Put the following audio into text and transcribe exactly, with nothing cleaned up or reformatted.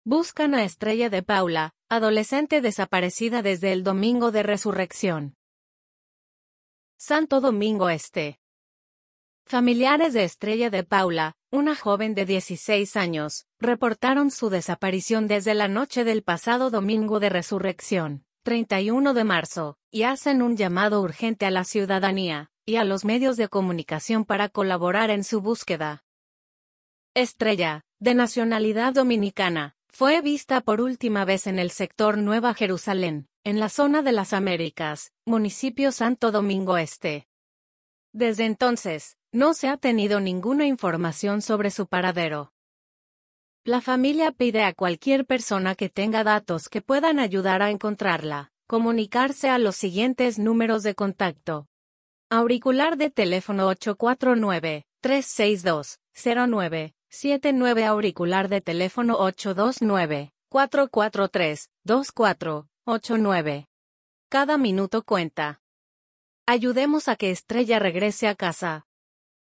Buscan a Estrella de Paula, adolescente desaparecida desde el Domingo de Resurrección. Santo Domingo Este. Familiares de Estrella de Paula, una joven de dieciséis años, reportaron su desaparición desde la noche del pasado Domingo de Resurrección, treinta y uno de marzo, y hacen un llamado urgente a la ciudadanía y a los medios de comunicación para colaborar en su búsqueda. Estrella, de nacionalidad dominicana, fue vista por última vez en el sector Nueva Jerusalén, en la zona de las Américas, municipio Santo Domingo Este. Desde entonces, no se ha tenido ninguna información sobre su paradero. La familia pide a cualquier persona que tenga datos que puedan ayudar a encontrarla, comunicarse a los siguientes números de contacto. Auricular de teléfono ocho cuatro nueve, tres seis dos, cero nueve siete nueve. Auricular de teléfono ocho dos nueve, cuatro cuatro tres, dos cuatro ocho nueve. Cada minuto cuenta. Ayudemos a que Estrella regrese a casa.